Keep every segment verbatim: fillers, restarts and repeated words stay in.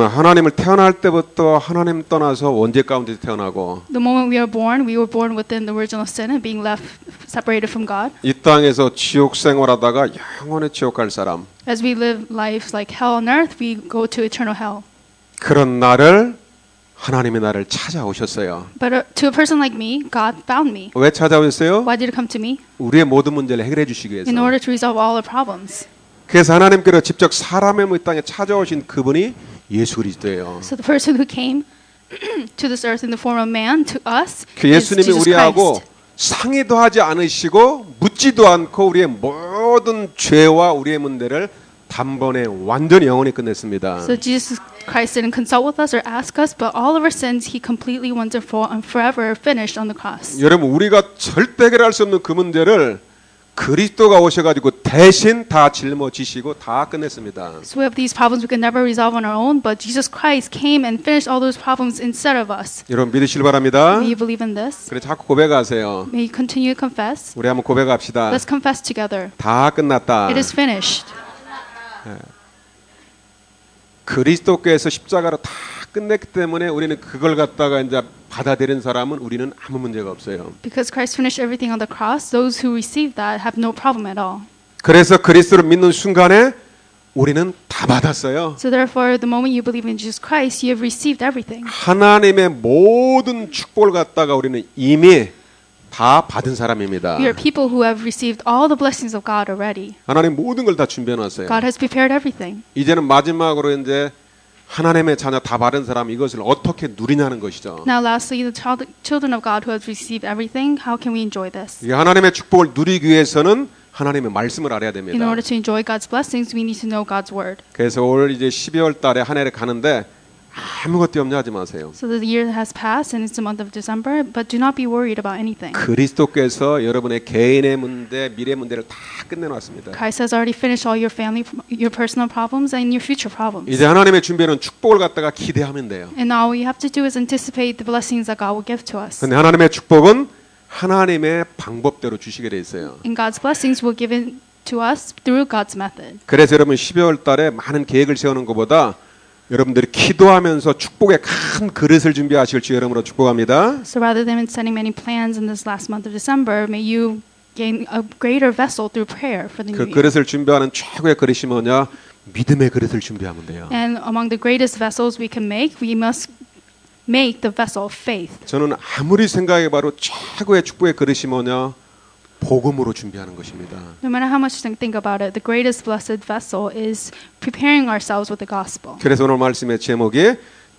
여러분 하나님을 태어날 때부터 하나님 떠나서 원죄 가운데 태어나고 The moment we are born, we were born within the original sin and being left separated from God. 이 땅에서 지옥 생활하다가 영원히 지옥 갈 사람. As we live lives like hell on earth, we go to eternal hell. 그런 나를 하나님이 나를 찾아오셨어요. But uh, to a person like me, God found me. 왜 찾아오셨어요? Why did He come to me? 우리의 모든 문제를 해결해 주시기 위해서. In order to resolve all our problems. 그래서 하나님께로 직접 사람의 이 땅에 찾아오신 그분이 예수 그리스도예요. So the person who came to this earth in the form of man to us 그 is 예수님이 Jesus 우리하고 Christ. 상의도 하지 않으시고 묻지도 않고 우리의 모든 죄와 우리의 문제를 단번에 완전히 영원히 끝냈습니다. So Jesus Christ didn't consult with us or ask us, but all of our sins He completely once and for and forever finished on the cross. 여러분 우리가 절대 해결할 수 없는 그 문제를 그리스도가 오셔가지고 대신 다 짊어지시고 다 끝냈습니다. So we have these problems we can never resolve on our own, but Jesus Christ came and finished all those problems instead of us. 여러분 믿으시길 바랍니다. May you believe in this? 그래 자꾸 고백하세요. May you continue to confess? 우리 한번 고백합시다. Let's confess together. 다 끝났다. It is finished. 그리스도께서 십자가로 다 끝냈기 때문에 우리는 그걸 갖다가 이제 받아들인 사람은 우리는 아무 문제가 없어요. Because Christ finished everything on the cross, those who receive that have no problem at all. 그래서 그리스도를 믿는 순간에 우리는 다 받았어요. So therefore, the moment you believe in Jesus Christ, you have received everything. 하나님의 모든 축복을 갖다가 우리는 이미 다 받은 사람입니다. We are people who have received all the blessings of God already. 하나님 모든 걸 다 준비해 놨어요. God has prepared everything. 이제는 마지막으로 이제 하나님의 자녀 다 받은 사람 이것을 어떻게 누리냐는 것이죠. Now lastly, the child, children of God who have received everything, how can we enjoy this? 이 하나님의 축복을 누리기 위해서는 하나님의 말씀을 알아야 됩니다. In order to enjoy God's blessings, we need to know God's word. 그래서 올 이제 십이월 달에 한 해를 가는데 아무것도 염려하지 마세요. So the year has passed and it's the month of December, but do not be worried about anything. 그리스도께서 여러분의 개인의 문제, 미래 문제를 다 끝내놨습니다. Christ has already finished all your family, your personal problems and your future problems. 이제 하나님의 준비해놓은 축복을 갖다가 기대하면 돼요. And all we have to do is anticipate the blessings that God will give to us. 근데 하나님의 축복은 하나님의 방법대로 주시게 돼 있어요. And God's blessings will give it to us through God's method. 그래서 여러분 십이월 달에 많은 계획을 세우는 것보다 여러분들이 기도하면서 축복의 큰 그릇을 준비하실 주 여러분으로 축복합니다. So rather than setting many plans in this last month of December, may you gain a greater vessel through prayer for the 그 new year. 그릇을 준비하는 최고의 그릇이 뭐냐? 믿음의 그릇을 준비하면 돼요. And among the greatest vessels we can make, we must make the vessel of faith. 저는 아무리 생각해봐도 최고의 축복의 그릇이 뭐냐? 복음으로 준비하는 것입니다. No matter how much you think about it, the greatest blessed vessel is preparing ourselves with the gospel. 그래서 오늘 말씀의 제목이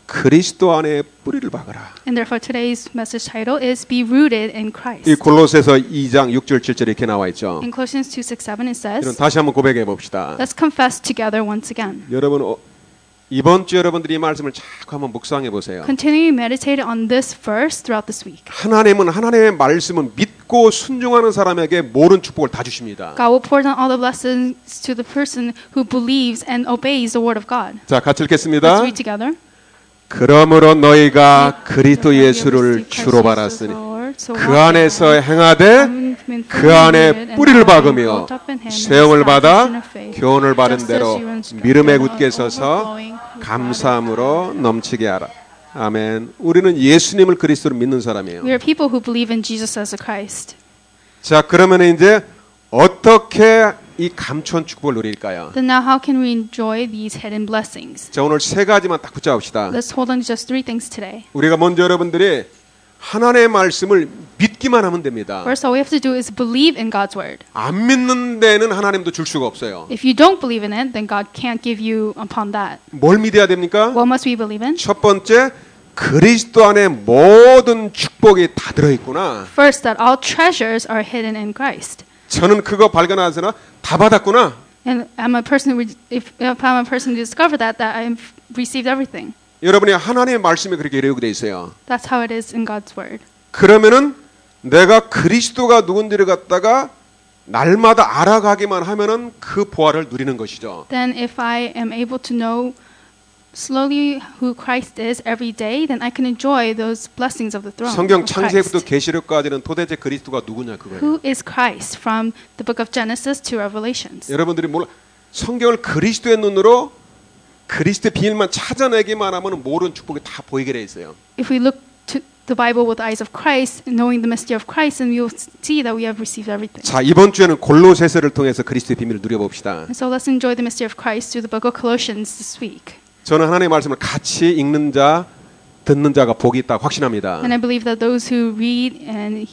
그리스도 안에 뿌리를 박아라. And therefore today's message title is Be Rooted in Christ. 이 골로새서 이 장 육 절 칠 절 이렇게 나와 있죠. In Colossians two six seven it 여러분 says, 다시 한번 고백해 봅시다. let's confess together once again. 여러분 어, 이번 주 여러분들이 이 말씀을 자꾸 한번 묵상해 보세요. Continue to meditate on this verse throughout this week. 하나님은 하나님의 말씀을 믿고 순종하는 사람에게 모든 축복을 다 주십니다. God will pour down all the blessings to the person who believes and obeys the word of God. 자, 같이 Let's 읽겠습니다. read together. 그러므로 너희가 그리스도 예수를 주로 받았으니 그 안에서 행하되 그 안에 뿌리를 박으며 세움을 받아 교훈을 받은 대로 믿음에 굳게 서서 감사함으로 넘치게 하라. 아멘. 우리는 예수님을 그리스도로 믿는 사람이에요. We are people who believe in Jesus as a Christ. 자, 그러면 이제 어떻게 이 감추한 축복을 누릴까요? Then now how can we enjoy these hidden blessings? 자, 오늘 세 가지만 딱 붙잡읍시다. Let's hold on to just three things today. 우리가 먼저 여러분들이 하나님의 말씀을 믿기만 하면 됩니다. First, all we have to do is believe in God's word. 안 믿는 데는 하나님도 줄 수가 없어요. If you don't believe in it, then God can't give you upon that. 뭘 믿어야 됩니까? What must we believe in? 첫 번째, 그리스도 안에 모든 축복이 다 들어있구나. First, that all treasures are hidden in Christ. 저는 그거 발견하서나 다 받았구나. And I'm a person who, if, if I'm a person who discovered that, that I've received everything. 여러분이 하나님의 말씀에 그렇게 이루게 돼 있어요. That's how it is in God's word. 그러면은 내가 그리스도가 누군지를 갖다가 날마다 알아가기만 하면은 그 보화를 누리는 것이죠. Then if I am able to know slowly who Christ is every day, then I can enjoy those blessings of the throne. 성경 of 창세기부터 Christ. 계시록까지는 도대체 그리스도가 누구냐 그거예요. Who is Christ from the book of Genesis to Revelations? 여러분들이 몰라 성경을 그리스도의 눈으로 그리스도의 비밀만 찾아내기만 하면 모든 축복이 다 보이게 돼 있어요. If we look to the Bible with the eyes of Christ, knowing the mystery of Christ, and we will see that we have received everything. 자, 이번 주에는 골로새서를 통해서 그리스도의 비밀을 누려봅시다. And so let's enjoy the mystery of Christ through the book of Colossians this week. 저는 하나님의 말씀을 같이 읽는 자, 듣는 자가 복이 있다고 확신합니다. And I believe that those who read and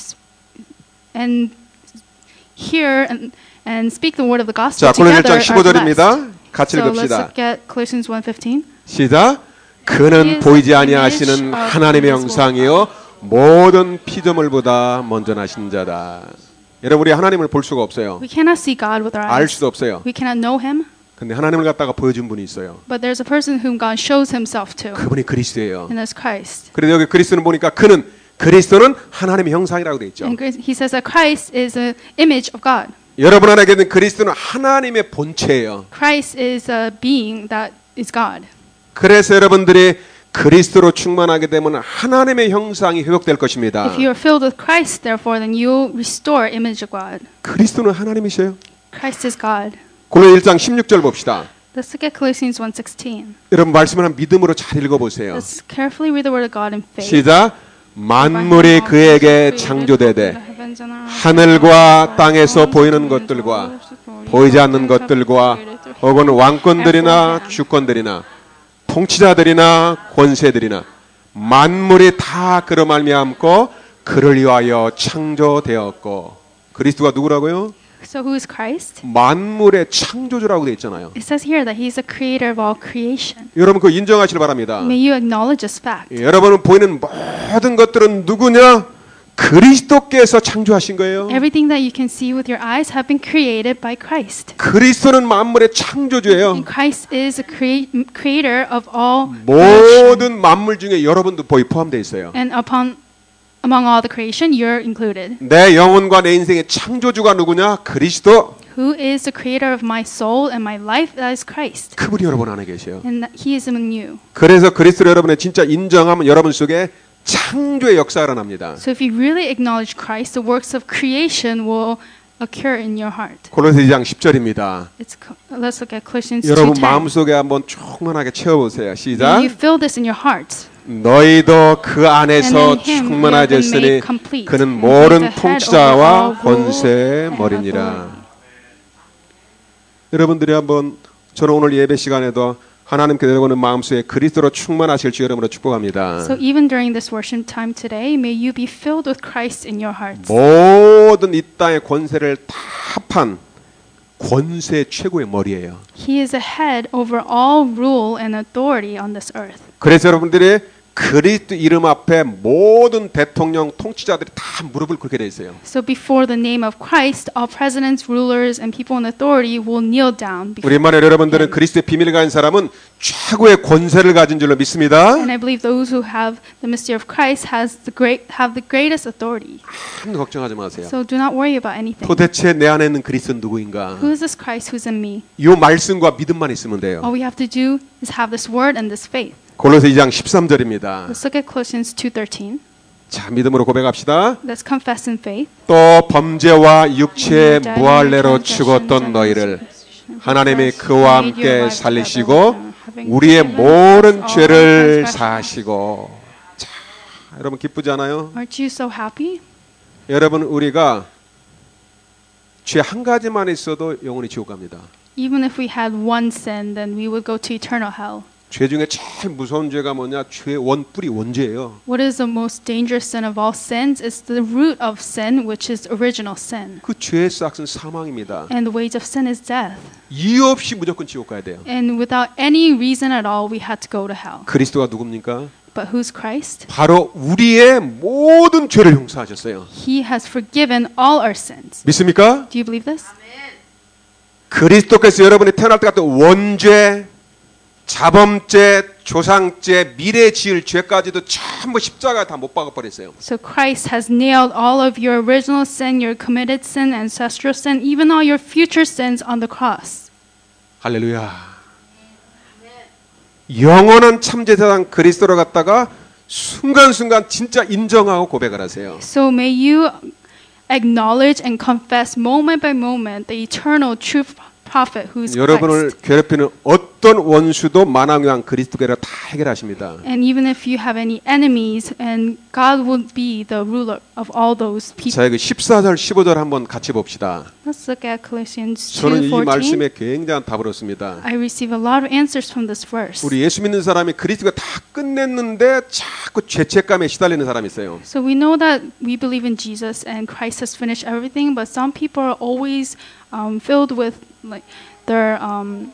and hear and and speak the word of the gospel 자, 골로새 일 장 together 십오 are 절입니다. blessed. 같이 So let's 읽읍시다. look at Colossians one fifteen. 시작. 그는 보이지 아니하시는 하나님의 형상이요 모든 피조물보다 먼저 나신 자다. 여러분, 우리 하나님을 볼 수가 없어요. We cannot see God with our 알 eyes. 수도 없어요. We cannot know Him. 근데 하나님을 갖다가 보여준 분이 있어요. But there's a person whom God shows Himself to, 그분이 그리스도예요. and that's Christ. 그래서 여기 그리스도는 보니까 그는 그리스도는 하나님의 형상이라고 돼 있죠. And He says that Christ is an image of God. 여러분 안에 있는 그리스도는 하나님의 본체예요. Christ is a being that is God. 그래서 여러분들이 그리스도로 충만하게 되면 하나님의 형상이 회복될 것입니다. If you are filled with Christ, therefore, then you restore image of God. 그리스도는 하나님이세요. Christ is God. 골로새 일 장 십육 절 봅시다. Let's look at Colossians one sixteen. 여러분 말씀을 한 믿음으로 잘 읽어보세요. Let's carefully read the word of God in faith. 시작. 만물이 그에게 창조되되 하늘과 땅에서 보이는 것들과 보이지 않는 것들과 혹은 왕권들이나 주권들이나 통치자들이나 권세들이나 만물이 다 그로 말미암고 그를 위하여 창조되었고. 그리스도가 누구라고요? So who is Christ? 만물의 창조주라고 되어 있잖아요. It says here that He is the creator of all creation. 여러분 그거 인정하시길 바랍니다. May you acknowledge this fact. 예, 여러분은 보이는 모든 것들은 누구냐? 그리스도께서 창조하신 거예요. Everything that you can see with your eyes have been created by Christ. 그리스도는 만물의 창조주예요. And Christ is the crea- creator of all creation. 모든 만물 중에 여러분도 거의 포함되어 있어요. And upon among all the creation, you're included. 내 영혼과 내 인생의 창조주가 누구냐? 그리스도. Who is the creator of my soul and my life? That is Christ. 그분이 여러분 안에 계세요. And that He is among you. 그래서 그리스도를 여러분의 진짜 인정하면 여러분 속에 창조의 역사가 일어납니다. So if you really acknowledge Christ, the works of creation will occur in your heart. 골로새 이 장 십 절입니다. It's, let's look at Colossians two 여러분 ten. 마음속에 한번 충만하게 채워보세요. May 시작. you feel this in your heart. 너희도 그 안에서 And in him 충만하셨으니 you have been made complete. 그는 And he is 모든 the head 통치자와 over all rule 권세의 and 머리니라. authority. 여러분들이 한번 저는 오늘 예배 시간에도 하나님께 내려오는 마음속에 그리스도로 충만하실 주 여러분을 축복합니다. So even during this worship time today, may you be filled with Christ in your hearts. 모든 이 땅의 권세를 다 합한 권세 최고의 머리예요. He is a head over all rule and authority on this earth. 그래서 여러분들이 그리스도 이름 앞에 모든 대통령 통치자들이 다 무릎을 꿇게 돼 있어요. So before the name of Christ, all presidents, rulers, and people in authority will kneel down before 우리 만에 여러분들은 him. 그리스도의 비밀을 가진 사람은 최고의 권세를 가진 줄로 믿습니다. And I believe those who have the mystery of Christ has the great have the greatest authority. 아무도 걱정하지 마세요. So do not worry about anything. 도대체 내 안에 있는 그리스도는 누구인가? Who is this Christ who's in me? 이 말씀과 믿음만 있으면 돼요. All we have to do is have this word and this faith. 골로새 이 장 십삼 절입니다. Let's look at Colossians two thirteen. 자, 믿음으로 고백합시다. Let's confess in faith. 또 범죄와 육체의 무할례로 죽었던 너희를 하나님이 그와 함께 살리시고 우리의 모든 죄를 사하시고. 자, 여러분 기쁘지 않아요? Aren't you so happy? 여러분 우리가 죄 한 가지만 있어도 영원히 지옥 갑니다. Even if we had one sin, then we would go to eternal hell. 죄 중에 제일 무서운 죄가 뭐냐? 죄 원뿌리 원죄예요. What is the most dangerous sin of all sins? It's the root of sin, which is original sin. 그 죄의 싹은 사망입니다. And the wage of sin is death. 이유 없이 무조건 지옥 가야 돼요. And without any reason at all, we had to go to hell. 그리스도가 누굽니까? But who's Christ? 바로 우리의 모든 죄를 용서하셨어요. He has forgiven all our sins. 믿습니까? Do you believe this? 그리스도께서 여러분이 태어날 때 같은 원죄, 자범죄, 조상죄, 미래 지을 죄까지도 전부 십자가에 다 못 박아 버렸어요. So Christ has nailed all of your original sin, your committed sin, ancestral sin, even all your future sins on the cross. 할렐루야. 영원한 참제사장 그리스도를 갖다가 순간순간 진짜 인정하고 고백을 하세요. So may you acknowledge and confess moment by moment the eternal true prophet who is 여러분을 Christ. 괴롭히는 어떤 원수도 만왕왕 그리스도께서 다 해결하십니다. And even if you have any enemies, and God will be the ruler of all those people. 자, 그 십사 절 십오 절 한번 같이 봅시다. Let's look at Colossians 저는 two 이 fourteen. 말씀에 굉장한 답을 얻습니다. I receive a lot of answers from this verse. 우리 예수 믿는 사람이 그리스도가 다 끝냈는데 자꾸 죄책감에 시달리는 사람이 있어요. So we know that we believe in Jesus and Christ has finished everything, but some people are always um, filled with like their um,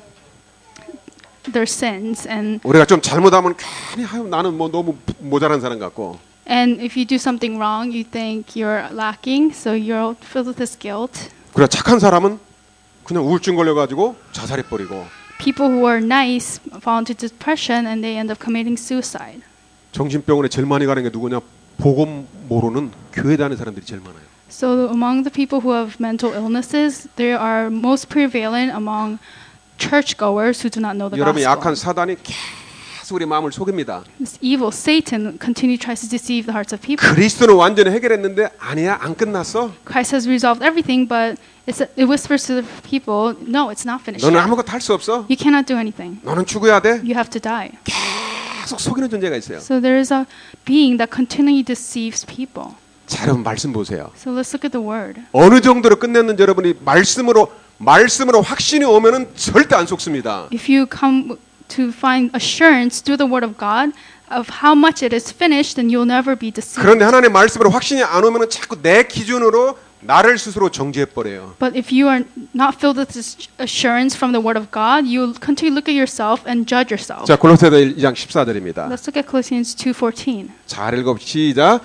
their sins, and 우리가 좀 잘못하면 괜히 아유, 나는 뭐 너무 모자란 사람 같고. and if you do something wrong, you think you're lacking, so you're filled with this guilt. 그래 착한 사람은 그냥 우울증 걸려가지고 자살해 버리고. People who are nice fall into depression and they end up committing suicide. 정신병원에 제일 많이 가는 게 누구냐? 복음 모르는 교회 다니는 사람들이 제일 많아요. So among the people who have mental illnesses, they are most prevalent among churchgoers who do not know the 여러분 gospel. 약한 사단이 계속 우리 마음을 속입니다. This evil Satan continually tries to deceive the hearts of people. 그리스도는 완전히 해결했는데 아니야 안 끝났어. Christ has resolved everything, but it's, it whispers to the people, no, it's not finished 너는 yet. 아무것도 할 수 없어. You cannot do anything. 너는 죽어야 돼. You have to die. 계속 속이는 존재가 있어요. So there is a being that continually deceives people. 자, 여러분 말씀 보세요. So let's look at the word. 어느 정도로 끝냈는지 여러분이 말씀으로 말씀으로 확신이 오면은 절대 안 속습니다. If you come to find assurance through the word of God of how much it is finished, then you'll never be deceived. 그런데 하나님의 말씀으로 확신이 안 오면은 자꾸 내 기준으로 나를 스스로 정죄해 버려요. But if you are not filled with this assurance from the word of God, you'll continue to look at yourself and judge yourself. 자, 골로새서 일 장 십사 절입니다. Let's look at Colossians two fourteen. 잘 읽어 시작.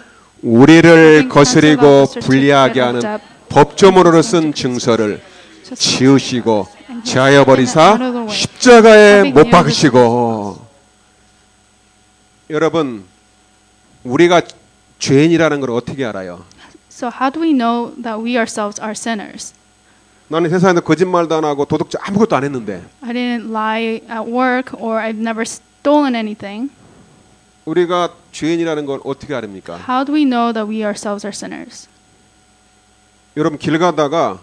우리를 거스리고 불리하게 하는 법조문으로 쓴 증서를 지우시고 제하여 버리사 십자가에 못 박으시고. 여러분 우리가 죄인이라는 걸 어떻게 알아요? So how do we know that we ourselves are sinners? 나는 세상에서 거짓말도 안 하고 도둑질 아무것도 안 했는데 I didn't lie at work or I've never stolen anything. 우리가 죄인이라는 걸 어떻게 아닙니까? How do we know that we ourselves are sinners? 여러분 길 가다가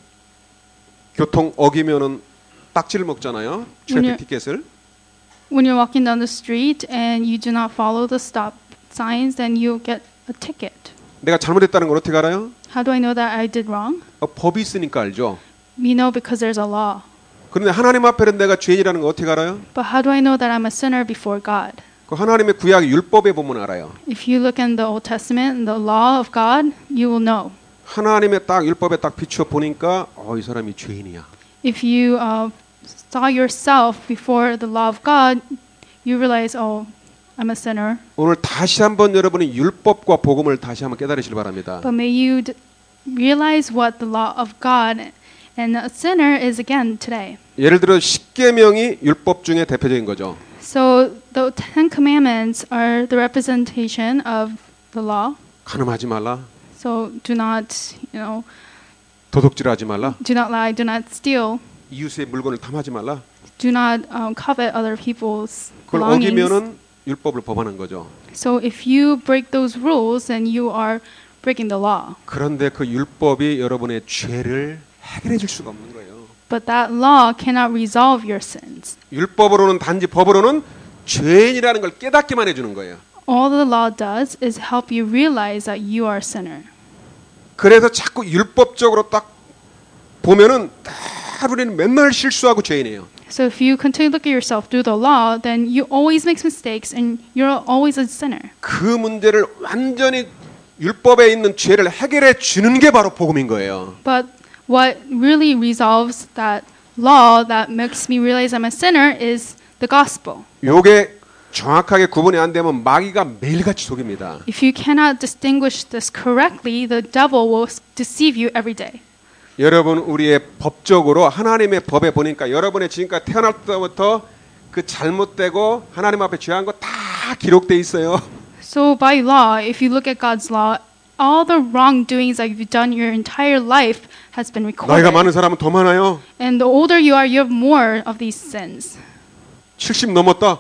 교통 어기면은 딱지를 먹잖아요. 트래픽 티켓을. When you're walking down the street and you do not follow the stop signs, then you'll get a ticket. 내가 잘못했다는 걸 어떻게 알아요? How do I know that I did wrong? 어, 법이 있으니까 알죠. We know because there's a law. 그런데 하나님 앞에는 내가 죄인이라는 걸 어떻게 알아요? But how do I know that I'm a sinner before God? 그 하나님의 구약 율법에 보면 알아요. If you look in the Old Testament, the law of God, you will know. 하나님의 딱 율법에 딱 비추어 보니까 어, 이 사람이 죄인이야. If you uh, saw yourself before the law of God, you realize, oh, I'm a sinner. 오늘 다시 한번 여러분이 율법과 복음을 다시 한번 깨달으시길 바랍니다. But may you d- realize what the law of God and a sinner is again today. 예를 들어 십계명이 율법 중에 대표적인 거죠. So the Ten Commandments are the representation of the law. 간음하지 말라. So do not, you know, 도둑질하지 말라. do not lie, do not steal, 이웃의 물건을 탐하지 말라. do not um, covet other people's 그걸 belongings. 어기면은 율법을 범하는 거죠. So if you break those rules, then you are breaking the law. 그런데 그 율법이 여러분의 죄를 해결해 줄 수가 없는 거예요. But that law cannot resolve your sins. 율법으로는 단지 법으로는 죄인이라는 걸 깨닫게만 해주는 거예요. All the law does is help you realize that you are a sinner. 그래서 자꾸 율법적으로 딱 보면은 다 우리는 맨날 실수하고 죄인이에요. So if you continue to look at yourself through the law, then you always make mistakes and you're always a sinner. 그 문제를 완전히 율법에 있는 죄를 해결해 주는 게 바로 복음인 거예요. But what really resolves that law that makes me realize I'm a sinner is the gospel. 요게 정확하게 구분이 안 되면 마귀가 매일같이 속입니다. If you cannot distinguish this correctly, the devil will deceive you every day. 여러분 우리의 법적으로 하나님의 법에 보니까 여러분의 지금까지 태어날 때부터 그 잘못되고 하나님 앞에 죄한 거 다 기록돼 있어요. So by law, if you look at God's law, all the wrongdoings that you've done your entire life has been recorded. 나이가 많은 사람은 더 많아요. And the older you are, you have more of these sins. 칠십 넘었다.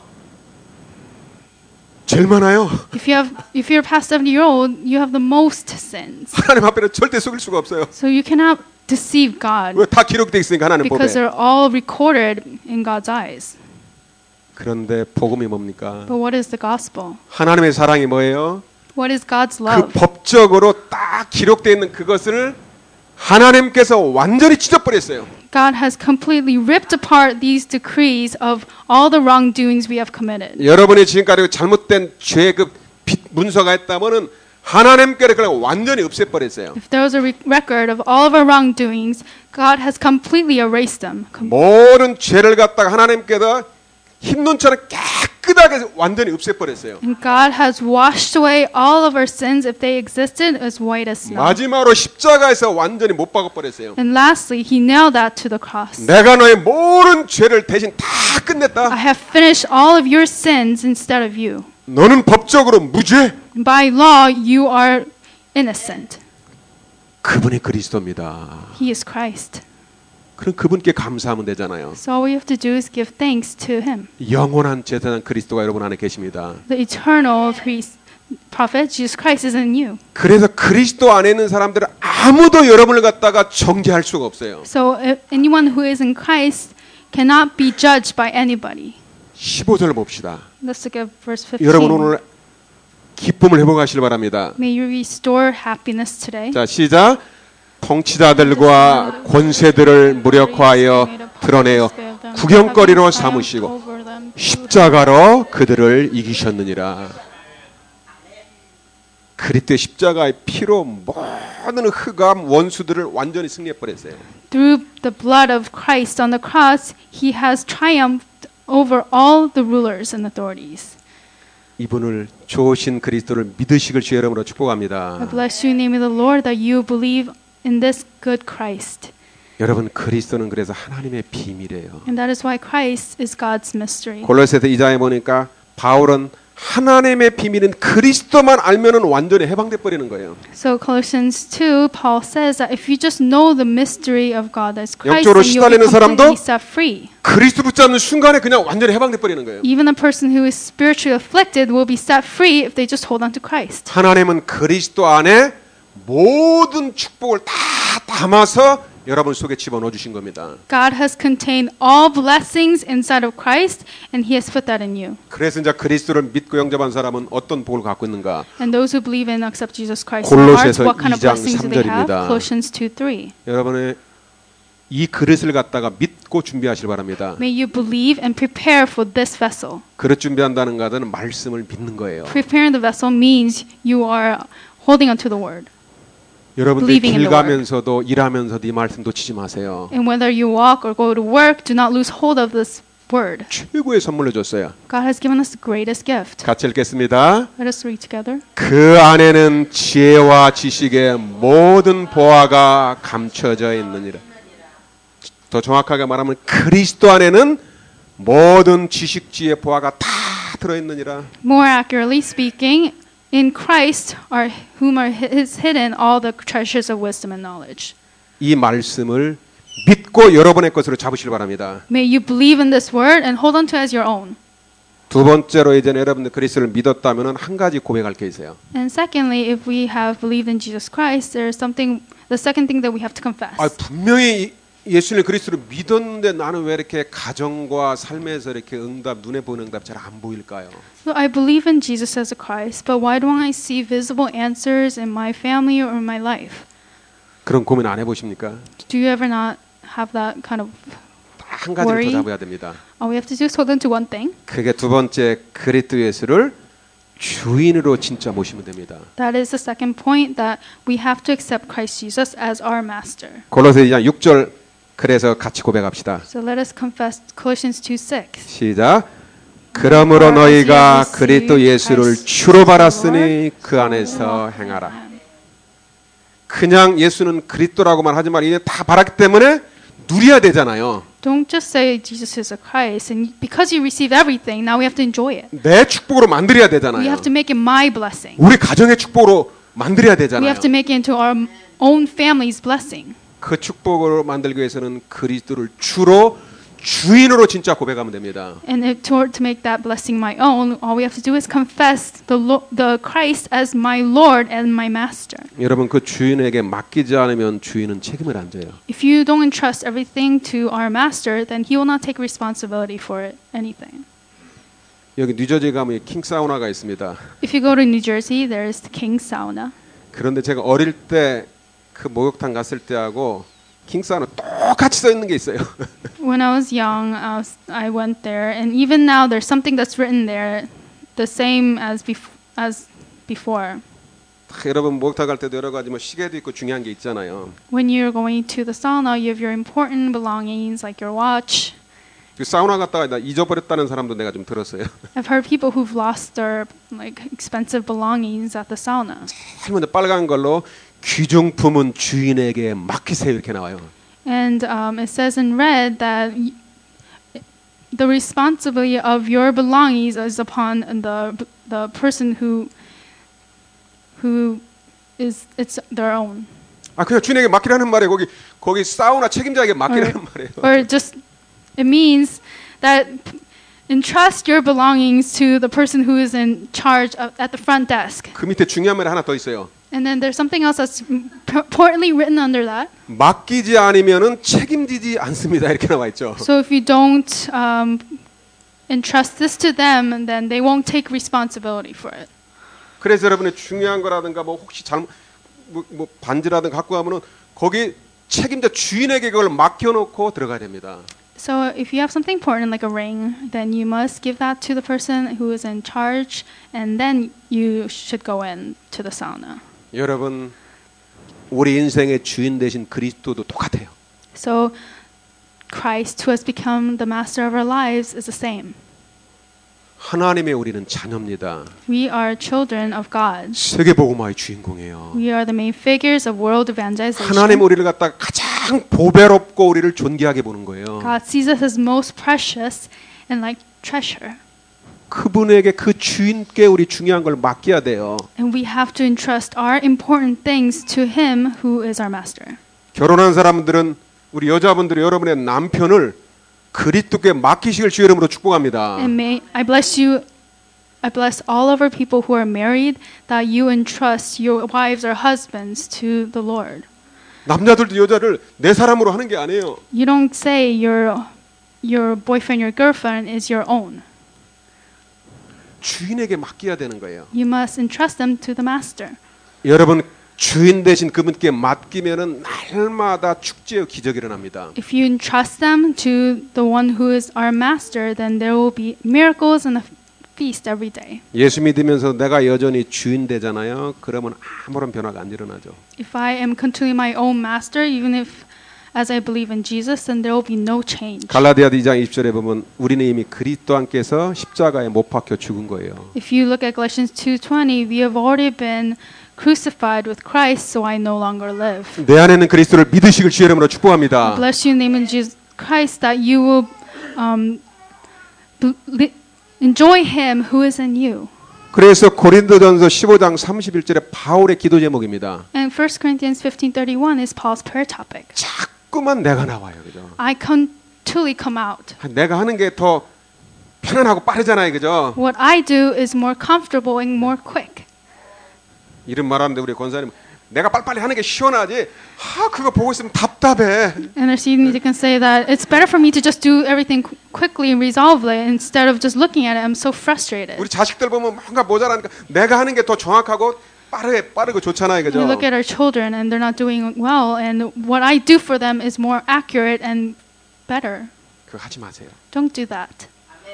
제일 많아요. If you have, if you're past seventy year old, you have the most sins. 하나님 앞에는 절대 속일 수가 없어요. So you cannot deceive God 왜 다 기록되어 있으니까 하나님 법에. because they're all recorded in God's eyes. 그런데 복음이 뭡니까? But what is the gospel? 하나님의 사랑이 뭐예요? What is God's 그 love? 법적으로 딱 기록되어 있는 그것을 하나님께서 완전히 찢어버렸어요. God has completely ripped apart these decrees of all the wrongdoings we have committed. 여러분이 지금까지 잘못된 죄의 그 문서가 있다면은 하나님께서 그걸 완전히 없애버렸어요. If there was a re- record of all of our wrongdoings, God has completely erased them. Com- 모든 죄를 갖다가 하나님께서 흰눈처럼 깨끗하게 완전히 없애버렸어요. And God has washed away all of our sins if they existed as white as snow. 마지막으로 십자가에서 완전히 못 박아버렸어요. And lastly, He nailed that to the cross. 내가 너의 모든 죄를 대신 다 끝냈다. I have finished all of your sins instead of you. 너는 법적으로 무죄. By law, you are innocent. 그분이 그리스도입니다. He is Christ. 그럼 그분께 감사하면 되잖아요. So all we have to do is give thanks to Him. 영원한 제사장 그리스도가 여러분 안에 계십니다. The eternal priest, prophet, Jesus Christ is in you. 그래서 그리스도 안에 있는 사람들은 아무도 여러분을 갖다가 정죄할 수가 없어요. So if anyone who is in Christ cannot be judged by anybody. 십오 절 봅시다. Let's look at verse fifteen. 여러분 오늘 기쁨을 회복하시길 바랍니다. May you restore happiness today. 자, 시작. 통치자들과 권세들을 무력화하여 드러내어 구경거리로 삼으시고 십자가로 그들을 이기셨느니라. 그리스도의 십자가의 피로 모든 흑암 원수들을 완전히 승리해버렸어요. Through the blood of Christ on the cross, He has triumphed over all the rulers and authorities. 이분을 좋으신 그리스도를 믿으시길 주의 이름으로 I 축복합니다. bless you in the name of the Lord that you believe in this good Christ. 여러분 그리스도는 그래서 하나님의 비밀이에요. And that is why Christ is God's mystery. 골로새서 이 장에 보니까 바울은 하나님의 비밀은 그리스도만 알면은 완전히 해방돼 버리는 거예요. So Colossians two, Paul says that if you just know the mystery of God as Christ, 영적으로 then you'll be 시달리는 사람도 completely set free. 그리스도 붙잡는 순간에 그냥 완전히 해방돼 버리는 거예요. Even a person who is spiritually afflicted will be set free if they just hold on to Christ. 하나님은 그리스도 안에 모든 축복을 다 담아서 여러분 속에 집어넣어 주신 겁니다. God has contained all blessings inside of Christ, and He has put that in you. 그래서 이제 그리스도를 믿고 영접한 사람은 어떤 복을 갖고 있는가? And those who believe and accept Jesus Christ in their hearts, 골로새서 what kind of 이 장 blessings do 삼 they have? 절입니다. Colossians two three. 여러분의 이 그릇을 갖다가 믿고 준비하시길 바랍니다. May you believe and prepare for this vessel. 그릇 준비한다는 것은 말씀을 믿는 거예요. Preparing the vessel means you are holding onto the word. 여러분들이 believing in 길 the word. 가면서도 일하면서도 이 말씀 놓치지 마세요. And whether you walk or go to work, do not lose hold of this word. 최고의 선물로 줬어요. God has given us the greatest gift. 같이 읽겠습니다. Let us read together. 그 안에는 지혜와 지식의 모든 보화가 감춰져 있느니라. 더 정확하게 말하면 그리스도 안에는 모든 지식, 지혜, 보화가 다 들어 있느니라. More accurately speaking, in Christ are whom are is hidden all the treasures of wisdom and knowledge. 이 말씀을 믿고 여러분의 것으로 잡으시길 바랍니다. May you believe in this word and hold on to it as your own. 두 번째로 이제 여러분들 그리스도를 믿었다면은 한 가지 고백할 게 있어요. And secondly, if we have believed in Jesus Christ, there is something. The second thing that we have to confess. 아, 분명히 예수님 그리스도를 믿었는데 나는 왜 이렇게 가정과 삶에서 이렇게 응답 눈에 보이는 응답 잘 안 보일까요? So I believe in Jesus as a Christ, but why don't I see visible answers in my family or in my life? 그런 고민 안 해보십니까? Do you ever not have that kind of 한 가지를 worry? 더 잡아야 됩니다. All we have to do is hold on to one thing. 그게 두 번째 그리스도 예수를 주인으로 진짜 모시면 됩니다. That is the second point, that we have to accept Christ Jesus as our master. 골로새 이 장 육 절 그래서 같이 고백합시다. So let us confess Colossians two six. 시작. 그러므로 너희가 그리스도 예수를 주로 받았으니 그 안에서 행하라. 그냥 예수는 그리스도라고만 하지 말고 이제 다 받았기 때문에 누려야 되잖아요. Don't just say Jesus is a Christ, and because you received everything, now we have to enjoy it. 내 축복으로 만들어야 We 되잖아요. have to make it my blessing. 우리 가정의 축복으로 만들어야 We 되잖아요. have to make it into our own family's blessing. 그 축복으로 만들기 위해서는 그리스도를 주로 주인으로 진짜 고백하면 됩니다. And if, to, to make that blessing my own, all we have to do is confess the Lo- the Christ as my Lord and my Master. 여러분 그 주인에게 맡기지 않으면 주인은 책임을 안 져요. If you don't entrust everything to our Master, then He will not take responsibility for it, anything. 여기 뉴저지 가면 킹 사우나가 있습니다. If you go to New Jersey, there is the King Sauna. 그런데 제가 어릴 때 그 목욕탕 갔을 때하고 킹 사우나 똑같이 써 있는 게 있어요. When I was young, I, was, I went there, and even now, there's something that's written there, the same as bef- as before. 여러분 목욕탕 갈 때도 여러 가지 뭐 시계도 있고 중요한 게 있잖아요. When you're going to the sauna, you have your important belongings like your watch. 그 사우나 갔다가 나 잊어버렸다는 사람도 내가 좀 들었어요. I've heard people who've lost their like expensive belongings at the sauna. 제일 먼저 빨간 걸로 귀중품은 주인에게 맡기세요 이렇게 나와요. And um, it says in red that y- the responsibility of your belongings is upon the the person who who is it's their own. 아 그냥 주인에게 맡기라는 말이에요. 거기 거기 사우나 책임자에게 맡기라는 말이에요. Or just it means that entrust your belongings to the person who is in charge of, at the front desk. 그 밑에 중요한 말이 하나 더 있어요. And then there's something else that's importantly written under that. 맡기지 않으면은 책임지지 않습니다. 이렇게 나와 있죠. So if you don't um, entrust this to them, then they won't take responsibility for it. 그래서 여러분의 중요한 거라든가 뭐 혹시 잘못 뭐, 뭐 반지라든가 갖고 가면은 거기 책임자 주인에게 그걸 맡겨놓고 들어가야 됩니다. So if you have something important like a ring, then you must give that to the person who is in charge, and then you should go in to the sauna. 여러분 우리 인생의 주인 되신 그리스도도 똑같아요. So Christ, who has become the master of our lives, is the same. 하나님의 우리는 자녀입니다. We are children of God. 세계복음화의 주인공이에요. We are the main figures of world evangelization. 하나님 우리를 갖다 가장 보배롭고 우리를 존귀하게 보는 거예요. God sees us as most precious and like treasure. 그분에게 그 주인께 우리 중요한 걸 맡겨야 돼요. And we have to entrust our important things to Him who is our master. 결혼한 사람들은 우리 여자분들이 여러분의 남편을 그리스도께 맡기시길 주의 이름으로 축복합니다. And may I bless you, I bless all of our people who are married that you entrust your wives or husbands to the Lord. 남자들도 여자를 내 사람으로 하는 게 아니에요. You don't say your your boyfriend, your girlfriend is your own. 주인에게 맡겨야 되는 거예요. You must entrust them to the master. 여러분 주인 되신 그분께 맡기면은 날마다 축제의 기적이 일어납니다. If you entrust them to the one who is our master, then there will be miracles and a feast every day. 예수 믿으면서 내가 여전히 주인 되잖아요. 그러면 아무런 변화가 안 일어나죠. If I am continually my own master, even if as I believe in Jesus, then there will be no change. 갈라디아서 이 장 이십 절에 보면 우리는 이미 그리스도와 함께서 십자가에 못 박혀 죽은 거예요. If you look at Galatians two twenty, we have already been crucified with Christ, so I no longer live. 내 안에 있는 그리스도를 믿으시길 주의 이름으로 축복합니다. Bless you in the name of Jesus Christ that you will um, bl- enjoy Him who is in you. 그래서 고린도전서 십오 장 삼십일 절에 바울의 기도 제목입니다. And First Corinthians fifteen thirty-one is Paul's prayer topic. 자꾸만 내가 나와요, 그죠? I continually come out. 내가 하는 게 더 편안하고 빠르잖아요, 그죠? What I do is more comfortable and more quick. 이런 말하는데 우리 권사님 내가 빨리빨리 하는 게 시원하지. 아 그거 보고 있으면 답답해. And our senior deacon say that it's better for me to just do everything qu- quickly and resolve it instead of just looking at it. I'm so frustrated. 우리 자식들 보면 뭔가 모자라니까 내가 하는 게 더 정확하고 빠르게 빠르고 좋잖아요, 그죠? You look at our children and they're not doing well, and what I do for them is more accurate and better. 그거 하지 마세요. Don't do that.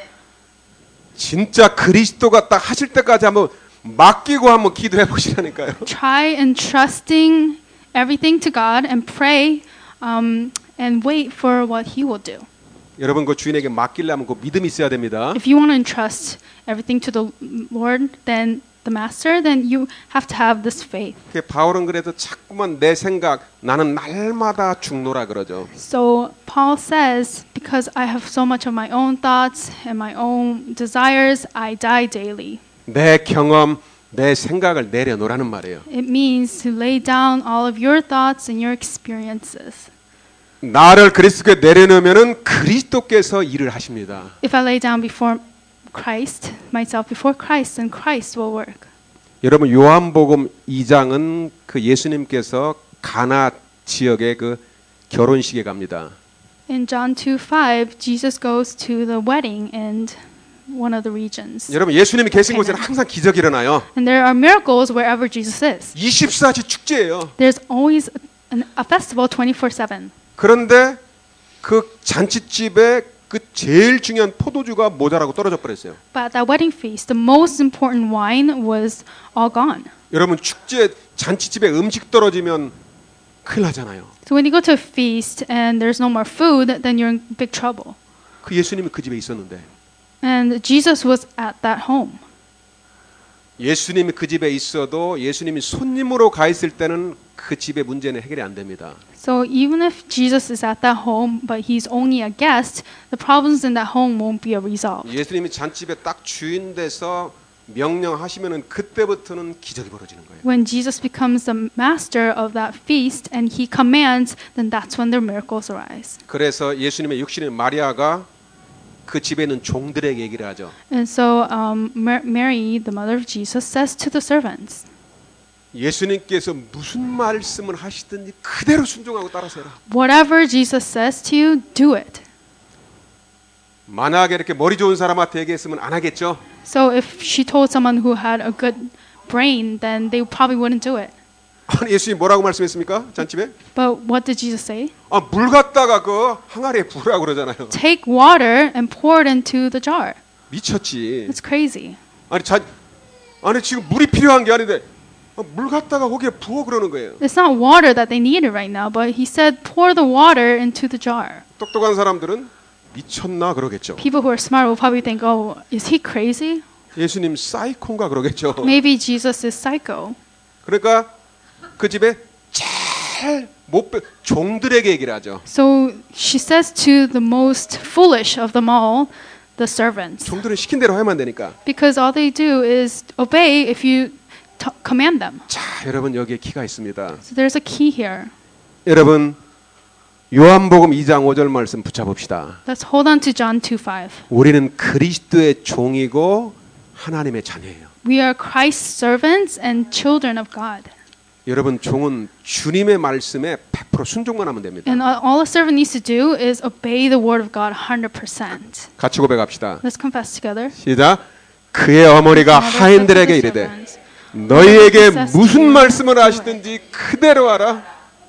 진짜 그리스도가 딱 하실 때까지 한번 맡기고 한번 기도해 보시라니까요. Try entrusting everything to God and pray um, and wait for what He will do. 여러분 그 주인에게 맡기려면 그 믿음이 있어야 됩니다. If you want to entrust everything to the Lord, then the Master, then you have to have this faith. 바울은 그래도 자꾸만 내 생각 나는 날마다 죽노라 그러죠. So Paul says, because I have so much of my own thoughts and my own desires, I die daily. 내 경험, 내 생각을 내려놓으라는 말이에요. It means to lay down all of your thoughts and your experiences. 나를 그리스도께 내려놓으면은 그리스도께서 일을 하십니다. If I lay down before Christ, myself before Christ, then Christ will work. 여러분 요한복음 이 장은 그 예수님께서 가나 지역의 그 결혼식에 갑니다. In John two five, Jesus goes to the wedding in one of the regions. 여러분 예수님이 계신 곳에는 항상 기적이 일어나요. And there are miracles wherever Jesus is. 이십사 시 축제예요. There's always an, a festival twenty-four seven. 그런데 그 잔치집에 그 제일 중요한 포도주가 모자라고 떨어져 버렸어요. But at that wedding feast, the most important wine was all gone. 여러분 축제 잔치집에 음식 떨어지면 큰일 나잖아요. So when you go to a feast and there's no more food, then you're in big trouble. 그 예수님이 그 집에 있었는데 And Jesus was at that home. 예수님이 그 집에 있어도 예수님이 손님으로 가 있을 때는 그 집의 문제는 해결이 안 됩니다. So even if Jesus is at that home, but he's only a guest, the problems in that home won't be resolved. 예수님이 잔집에 딱 주인 돼서 명령하시면은 그때부터는 기적이 벌어지는 거예요. When Jesus becomes the master of that feast and he commands, then that's when the miracles arise. 그래서 예수님의 육신인 마리아가 그 집에 있는 종들에게 얘기를 하죠. And so um, Mary, the mother of Jesus, says to the servants, 예수님께서 무슨 말씀을 하시든지 그대로 순종하고 따라서 해라. Whatever Jesus says to you, do it. 만약에 이렇게 머리 좋은 사람한테 얘기했으면 안 하겠죠. So if she told someone who had a good brain, then they probably wouldn't do it. 아니 예수님 뭐라고 말씀했습니까? 잔집에? But what did Jesus say? 아, 물 갖다가 그 항아리에 부으라고 그러잖아요. Take water and pour it into the jar. 미쳤지. It's crazy. 아니 자, 아니 지금 물이 필요한 게 아닌데 아, 물 갖다가 거기에 부어 그러는 거예요. It's not water that they needed right now, but he said pour the water into the jar. 똑똑한 사람들은 미쳤나 그러겠죠. People who are smart will probably think, oh, is he crazy? 예수님 사이콘가 그러겠죠. Maybe Jesus is psycho. 그러니까 그 집에 제일 못 배, 종들에게 얘기를 하죠. So she says to the most foolish of them all, the servants. 종들은 시킨 대로 하면 되니까. Because all they do is obey if you t- command them. 자, 여러분 여기에 키가 있습니다. So there's a key here. 여러분 요한복음 이 장 오 절 말씀 붙잡읍시다. Let's hold on to John two five. 우리는 그리스도의 종이고 하나님의 자녀예요. We are Christ's servants and children of God. 여러분 종은 주님의 말씀에 백 퍼센트 순종만 하면 됩니다. And all a servant needs to do is obey the word of God one hundred percent. 같이 고백합시다. Let's confess together. 시작. 그의 어머니가 하인들에게 이르되 너희에게 무슨 말씀을 하시든지 그대로 하라.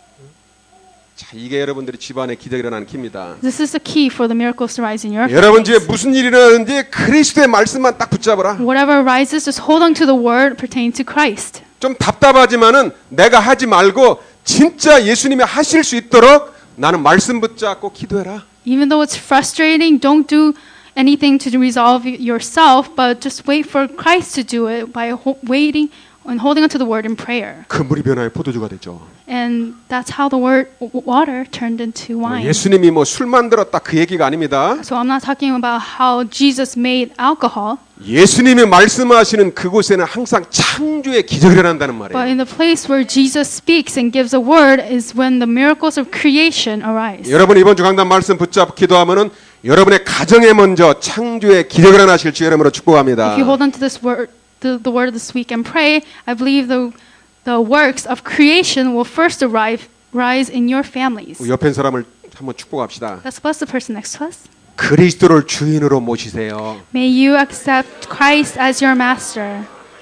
자, 이게 여러분들이 집안에 기적이 일어나는 키입니다. This is the key for the miracles to rise in your 여러분 집에 families. 무슨 일이 일어나는지 그리스도의 말씀만 딱 붙잡아라. Whatever arises, just hold on to the word pertaining to Christ. 좀 답답하지만은 내가 하지 말고 진짜 예수님이 하실 수 있도록 나는 말씀 붙잡고 기도해라. Even though it's frustrating, don't do anything to resolve it yourself, but just wait for Christ to do it by ho- waiting and holding on to the word in prayer. 그 물이 변화의 포도주가 됐죠. And that's how the word water turned into wine. 예수님이 뭐 술 만들었다 그 얘기가 아닙니다. So I'm not talking about how Jesus made alcohol, 예수님이 말씀하시는 그곳에는 항상 창조의 기적이 일어난다는 but 말이에요. in the place where Jesus speaks and gives a word is when the miracles of creation arise. 여러분 이번 주 강단 말씀 붙잡고 기도하면은 여러분의 가정에 먼저 창조의 기적이 일어나실 주 이름으로 축복합니다. If you hold on to this word, the, the word this week and pray, I believe the the works of creation will first arrive, rise in your families. 옆에 있는 사람을 한번 축복합시다. Let's bless the person next to us. 그리스도를 주인으로 모시세요. May you accept Christ as your master.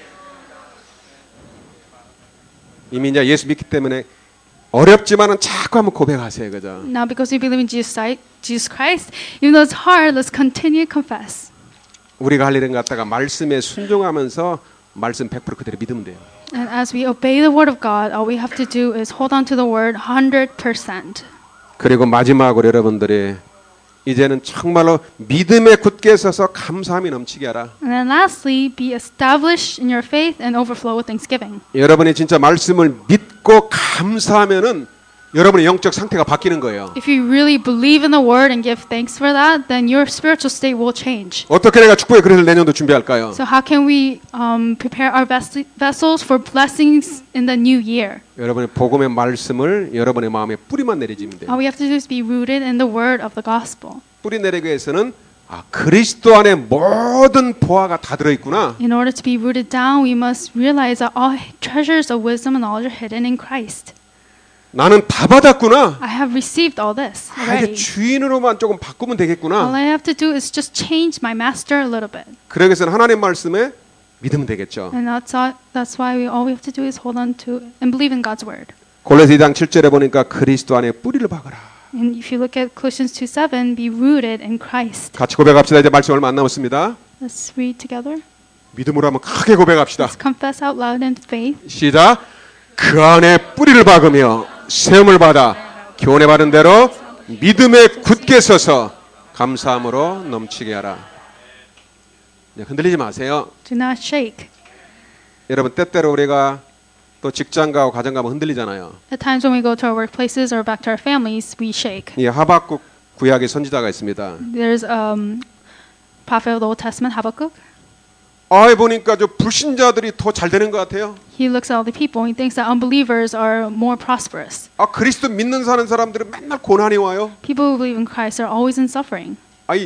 이미 이제 예수 믿기 때문에 어렵지만은 자꾸 한번 고백하세요, 그죠? Now, because we believe in Jesus, Jesus Christ, even though it's hard, let's continue to confess. 우리가 할 일은 갖다가 말씀에 순종하면서 말씀 백 퍼센트 그대로 믿으면 돼요. And as we obey the word of God, all we have to do is hold on to the word one hundred percent. 그리고 마지막으로 여러분들이 이제는 정말로 믿음에 굳게 서서 감사함이 넘치게 하라. And then lastly, be established in your faith and overflow with thanksgiving. 여러분이 진짜 말씀을 믿고 감사하면은 여러분의 영적 상태가 바뀌는 거예요. If you really believe in the word and give thanks for that, then your spiritual state will change. 어떻게 내가 축복의 그릇을 내년도 준비할까요? So how can we um, prepare our ves- vessels for blessings in the new year? 여러분의 복음의 말씀을 여러분의 마음에 뿌리만 내리지면 돼요. All we have to do is be rooted in the word of the gospel. 뿌리 내리기 위해서는 아, 그리스도 안에 모든 보화가 다 들어 있구나. In order to be rooted down, we must realize that all treasures of wisdom and knowledge are hidden in Christ. 나는 다 받았구나. I have received all this 아, 이게 already. 주인으로만 조금 바꾸면 All 되겠구나. I have to do is just change my master a little bit. 그러기 위해서는 하나님 말씀에 믿으면 되겠죠. And that's all, that's why we all we have to do is hold on to and believe in God's word. 골로새 이 장 칠 절에 보니까 그리스도 안에 뿌리를 박아라. And if you look at Colossians two seven, be rooted in Christ. 같이 고백합시다. 이제 말씀 얼마 안 남았습니다. Let's read together. 믿음으로 한번 크게 고백합시다. Let's confess out loud in faith. 시작. 그 안에 뿌리를 박으며 세움을 받아 교훈에 바른 대로 믿음에 굳게 서서 감사함으로 넘치게 하라. 흔들리지 마세요. Do not shake. 여러분 때때로 우리가 또 직장 가고 가정 가면 흔들리잖아요. At times when we go to our workplaces or back to our families, we shake. 이 하박국 구약의 선지자가 있습니다. There's um, prophet of the Old Testament, Habakkuk. 아, 보니까 저 불신자들이 더 잘 되는 것 같아요. He looks at all the people and he thinks that unbelievers are more prosperous. 아, 그리스도 믿는 사는 사람들은 맨날 고난이 와요. People who believe in Christ are always in suffering. 아이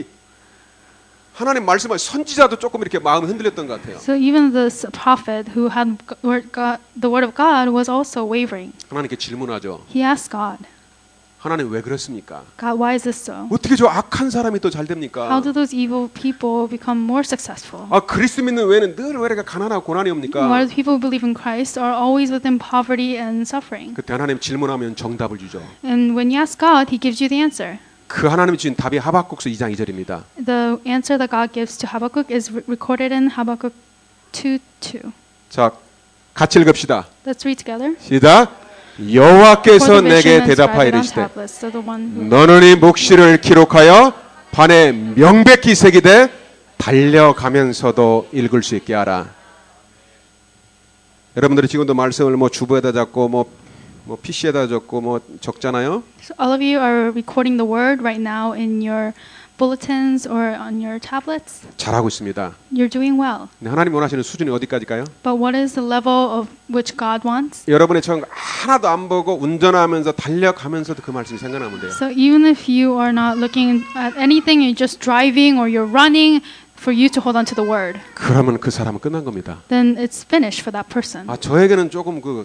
하나님 말씀을 선지자도 조금 이렇게 마음이 흔들렸던 것 같아요. So even this prophet who had word God, the word of God was also wavering. 하나님께 질문하죠. He asked God, 하나님 왜 그렇습니까? God, why is this so? 어떻게 저 악한 사람이 또 잘 됩니까? How do those evil people become more successful? 아, 그리스도 믿는 외에는 늘 왜 이렇게 가난하고 고난이 Why 옵니까? do people who believe in Christ are always within poverty and suffering? 그때 하나님 질문하면 정답을 주죠. And when you ask God, He gives you the answer. 그 하나님이 주신 답이 하박국서 이 장 이 절입니다. The answer that God gives to Habakkuk is re- recorded in Habakkuk two two. 자, 같이 읽읍시다. Let's read together. 시작. 여호와께서 내게 대답하여 이르시되 너는 이 묵시를 기록하여 판에 명백히 새기되 달려가면서도 읽을 수 있게 하라. 여러분들이 지금도 말씀을 뭐 주부에다 적고 뭐, 뭐 피씨에다 적고 뭐 적잖아요. So all of you are recording the word right now in your bulletins or on your tablets. 잘하고 있습니다. You're doing well. 근데 하나님 원하시는 수준이 어디까지일까요? But what is the level of which God wants? 여러분의 처음 하나도 안 보고 운전하면서 달려가면서도 그 말씀이 생각나면 돼요. So even if you are not looking at anything, you're just driving or you're running, for you to hold on to the word, 그러면 그 사람은 끝난 겁니다. then it's finished for that person. 아, 저에게는 조금 그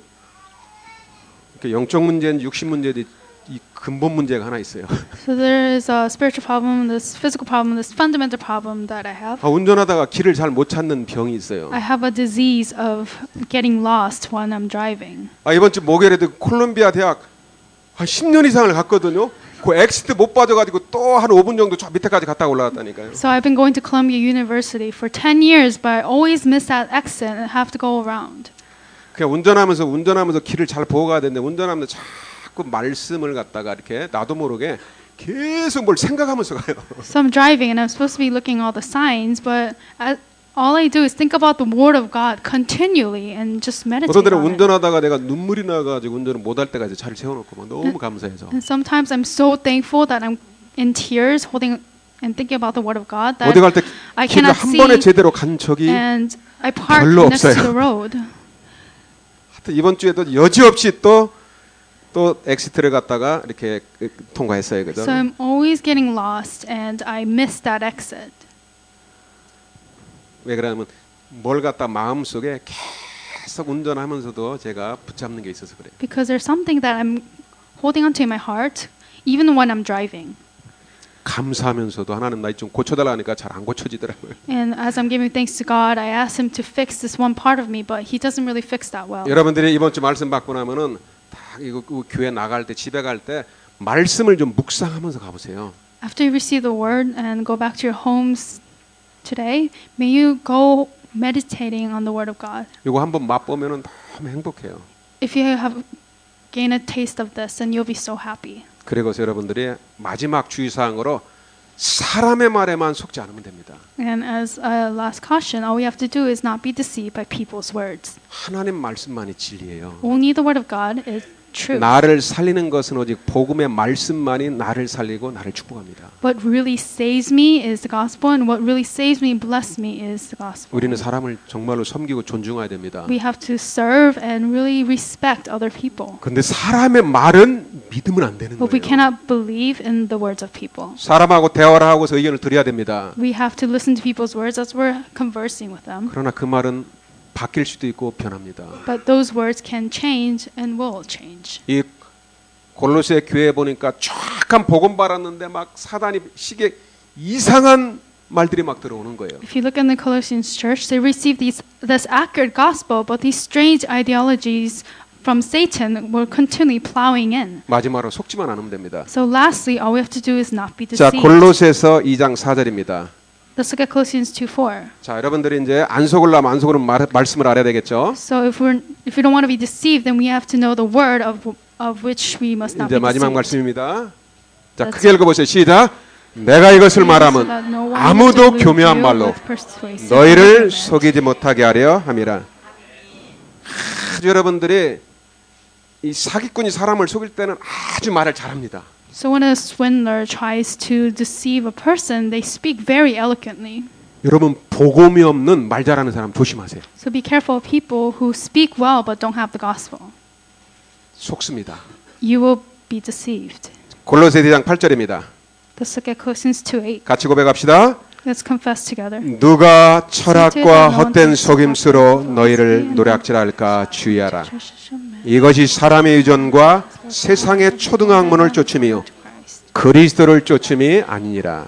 영적 문제는 육신 문제도 이 근본 문제가 하나 있어요. So there is a spiritual problem, this physical problem, this fundamental problem that I have. 아, 운전하다가 길을 잘 못 찾는 병이 있어요. I have a disease of getting lost when I'm driving. 아, 이번 주 목요일에도 콜롬비아 대학 한 십 년 이상을 갔거든요. 그 엑시트 못 빠져가지고 또 한 오 분 정도 저 밑에까지 갔다 올라갔다니까요. So I've been going to Columbia University for ten years, but I always miss that exit and have to go around. 그냥 운전하면서 운전하면서 길을 잘 보고 가야 되는데 운전하면서 자꾸 말씀을 갖다가 이렇게 나도 모르게 계속 뭘 생각하면서 가요. So I'm driving and I'm supposed to be looking at all the signs, but I, all I do is think about the Word of God continually and just meditate 어떤 때는 on it. 운전하다가 내가 눈물이 나가지고 운전을 못할 때가 이제 차를 세워놓고 막 너무 감사해서. And sometimes I'm so thankful that I'm in tears, holding and thinking about the Word of God that 어디 갈 때 I 길을 cannot 한 번에 see, 제대로 간 적이 and I park 별로 next 없어요. to the road. 하여튼 이번 주에도 여지없이 또 또 엑시트를 갔다가 이렇게 통과했어요, 그죠? So I'm always getting lost, and I miss that exit. 왜 그러냐면 뭘 갖다 마음 속에 계속 운전하면서도 제가 붙잡는 게 있어서 그래요. Because there's something that I'm holding onto in my heart, even when I'm driving. 감사하면서도 하나님 나 좀 고쳐달라 하니까 잘 안 고쳐지더라고요. And as I'm giving thanks to God, I ask Him to fix this one part of me, but He doesn't really fix that well. 여러분들이 이번 주 말씀 받고 나면은 딱 이거 교회 나갈 때 집에 갈 때 말씀을 좀 묵상하면서 가보세요. After you receive the word and go back to your homes today, may you go meditating on the word of God. 이거 한번 맛보면은 너무 행복해요. If you have gained a taste of this, then you'll be so happy. 그리고 여러분들이 마지막 주의사항으로 사람의 말에만 속지 않으면 됩니다. And as a last caution, all we have to do is not be deceived by people's words. 하나님 말씀만이 진리예요. Only the word of God is truth. 나를 살리는 것은 오직 복음의 말씀만이 나를 살리고 나를 축복합니다. What really saves me is the gospel, and what really saves me, bless me, is the gospel. 우리는 사람을 정말로 섬기고 존중해야 됩니다. We have to serve and really respect other people. 그런데 사람의 말은 믿으면 안 되는 But we 거예요. cannot believe in the words of people. 사람하고 대화를 하고서 의견을 드려야 됩니다. We have to listen to people's words as we're conversing with them. 그러나 그 말은 바뀔 수도 있고 변합니다. But those words can change and will change. 이 골로새 교회에 보니까 쫙한 복음 받았는데 막 사단이 시계 이상한 말들이 막 들어오는 거예요. If you look in the Colossians church, they received these this accurate gospel, but these strange ideologies from Satan were continually plowing in. 마지막으로 속지만 않으면 됩니다. So lastly, all we have to do is not be 자, deceived. 골로새서 이 장 사 절입니다. Let's look at Colossians two four. 자, 여러분들이 이제 안 속으려면 안 속으면 말, 말씀을 알아야 되겠죠. So if we're if we don't want to be deceived, then we have to know the word of of which we must not 이제 be 마지막 deceived. 말씀입니다. 자, That's 크게 읽어보세요. 시작. 내가 이것을 말하면 아무도 교묘한 말로 너희를 속이지 못하게 하려 함이라. 아주 여러분들이 이 사기꾼이 사람을 속일 때는 아주 말을 잘합니다. So when a swindler tries to deceive a person, they speak very eloquently. 여러분 복음이 없는 말 잘하는 사람 조심하세요. So be careful of people who speak well but don't have the gospel. 속습니다. You will be deceived. 골로새 이 장 팔 절입니다. Let's look at Colossians two eight. 같이 고백합시다. Let's confess together. 누가 철학과 헛된 속임수로 너희를 노략질할까 주의하라. 이것이 사람의 유전과 세상의 초등학문을 쫓음이요 그리스도를 쫓음이 아니니라.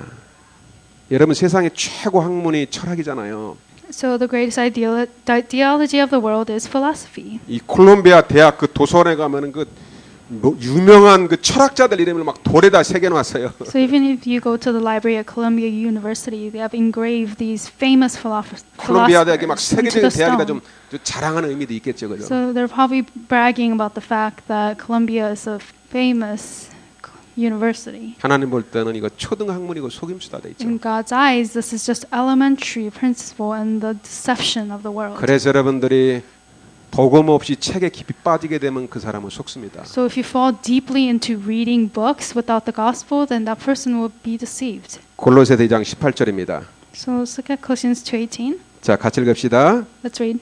여러분 세상의 최고 학문이 철학이잖아요. So the greatest ideal, the ideology of the world is philosophy. 이 콜롬비아 대학 그 도서관에 가면은 그 뭐 유명한 그 철학자들 이름을 막 돌에다 새겨 놨어요. So even if you go to the library at Columbia University, they have engraved these famous philosoph- 콜롬비아 대학이 막 philosophers into 세계적인 the 대학이다 stone. 좀, 좀 자랑하는 의미도 있겠죠, 그죠? So they're probably bragging about the fact that Columbia is a famous university. 하나님 볼 때는 이거 초등학문이고 속임수다 돼 있죠. In God's eyes, this is just elementary principle and the deception of the world. 그래서 여러분들이 복음 없이 책에 깊이 빠지게 되면 그 사람은 속습니다. So if you fall deeply into reading books without the gospel, then that person will be deceived. 골로새 이 장 십팔 절입니다. So let's look at Colossians two eighteen. 자, 같이 읽읍시다. Let's read.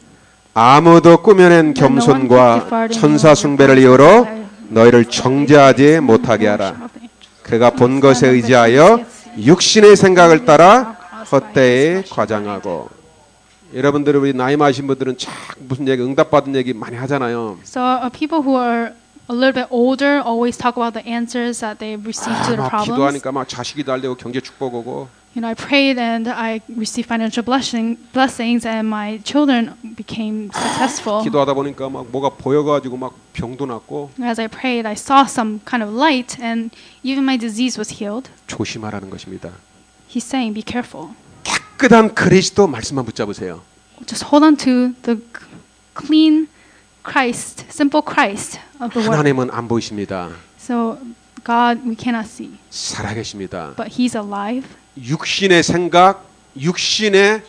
아무도 꾸며낸 겸손과 천사 숭배를 이유로 너희를 정죄하지 못하게 하라. 그가 본 것에 의지하여 육신의 생각을 따라 헛되이 과장하고. 여러분들 우리 나이 많으신 분들은 참 무슨 얘기 응답받은 얘기 많이 하잖아요. So uh, people who are a little bit older always talk about the answers that they received 아, to their 막 problems. 기도하니까 막 자식이 달되고 경제 축복 오고. You know, I prayed and I received financial blessing, blessings, and my children became successful. 기도하다 보니까 막 뭐가 보여가지고 막 병도 났고. As I prayed, I saw some kind of light, and even my disease was healed. 조심하라는 것입니다. He's saying, be careful. 깨끗한 그리스도 말씀만 붙잡으세요. Just hold on to the clean Christ, simple Christ of the Word. 하나님은 안 보이십니다. So God, we cannot see, 살아계십니다. but He's alive. 육신의 생각, 육신의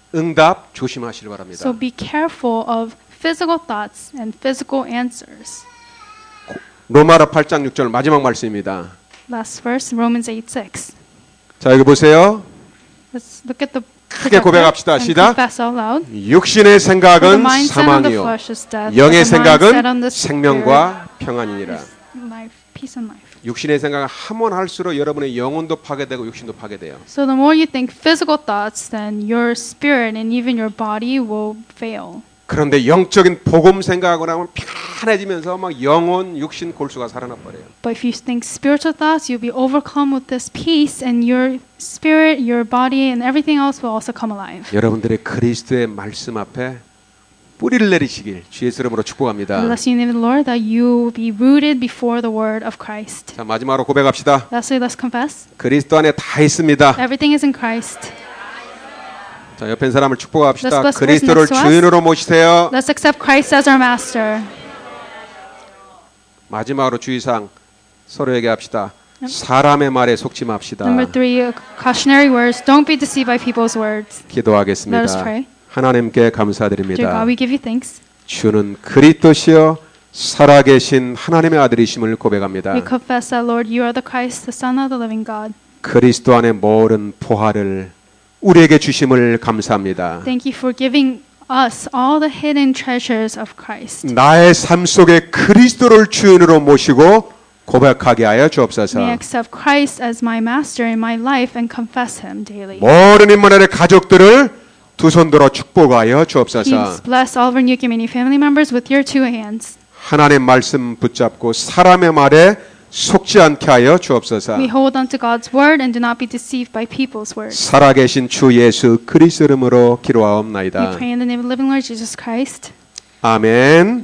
응답 조심하시길 바랍니다. So be careful of physical thoughts and physical answers. 로마서 팔 장 육 절 마지막 말씀입니다. Last verse, Romans eight six. 자, 여기 보세요. Let's look at the 크게 고백합시다. and 시작. confess out loud. 육신의 For the 생각은 mind set on the 사망이요 flesh is death, 영의 but the mind set on 생각은 the 생명과 평안이니라. spirit is life, peace and life. 육신의 생각을 하면 할수록 여러분의 영혼도 파괴되고 육신도 파괴돼요. So the more you think physical thoughts, then your spirit and even your body will fail. 그런데 영적인 복음 생각을 하면 편해지면서 막 영혼, 육신 골수가 살아나 버려요. But if you think spiritual thoughts, you'll be overcome with this peace, and your spirit, your body, and everything else will also come alive. 여러분들의 그리스도의 말씀 앞에 뿌리를 내리시길 주의 이름으로 축복합니다. Bless you in the Lord that you will be rooted before the word of Christ. 자, 마지막으로 고백합시다. Lastly, let's confess. 그리스도 안에 다 있습니다. Everything is in Christ. 자, 옆에 있는 사람을 축복합시다. Let's bless the 그리스도를 person next to us. 주인으로 모시세요. Let's accept Christ as our master. 마지막으로 주의사항 서로에게 합시다. 사람의 말에 속지 맙시다. Number three, cautionary words. Don't be deceived by people's words. 기도하겠습니다. Let us pray. 하나님께 Dear 감사드립니다. God, we give you thanks. 주는 그리스도시요 살아계신 하나님의 아들이심을 고백합니다. We confess that, Lord, you are the Christ, the Son of the living God. 그리스도 안에 모든 보화를 우리에게 주심을 감사합니다. Thank you for giving us all the hidden treasures of Christ. 나의 삶 속에 그리스도를 주인으로 모시고 고백하게 하여 May I 주옵소서. accept Christ as my master in my life and confess him daily. 모든 인문의 가족들을 두 손 들어 축복하여 주옵소서. Please bless all of our New Community family members with your two hands. 하나님의 말씀 붙잡고 사람의 말에 속지 않게 하여 주옵소서. We hold on to God's word and do not be deceived by people's words. 살아계신 주 예수 그리스도 이름으로 We 기도하옵나이다. pray in the name of the living Lord Jesus Christ. 아멘.